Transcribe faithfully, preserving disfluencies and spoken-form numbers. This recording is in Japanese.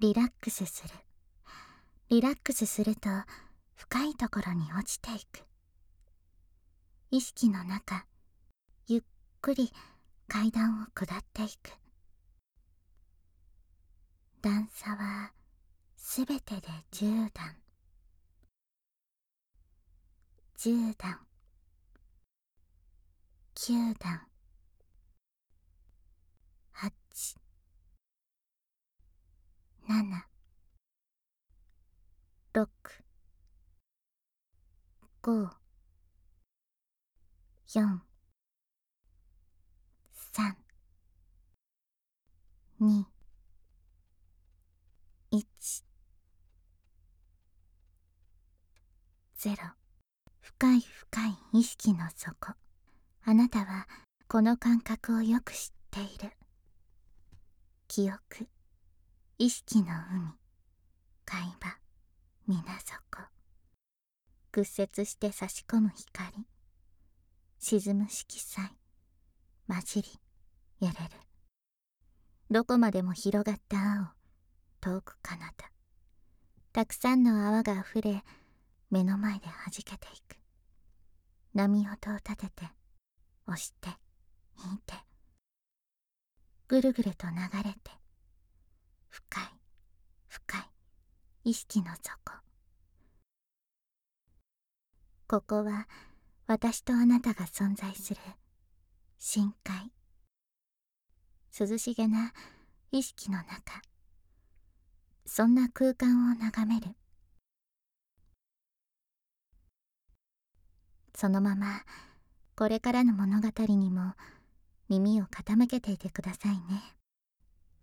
リラックスする。リラックスすると深いところに落ちていく。意識の中、ゆっくり階段を下っていく。段差はすべてでじゅうだん。じゅうだん。きゅうだん。はち、なな、ろく、ご、よん、さん、に、いち、ゼロ。深い深い意識の底。あなたはこの感覚をよく知っている。記憶、意識の海、海場、水底。屈折して差し込む光、沈む色彩、混じり、揺れる。どこまでも広がった青、遠く彼方。たくさんの泡があふれ、目の前で弾けていく。波音を立てて、押して、引いて。ぐるぐると流れて、深い、深い、意識の底。ここは、私とあなたが存在する、深海。涼しげな意識の中、そんな空間を眺める。そのままこれからの物語にも耳を傾けていてくださいね。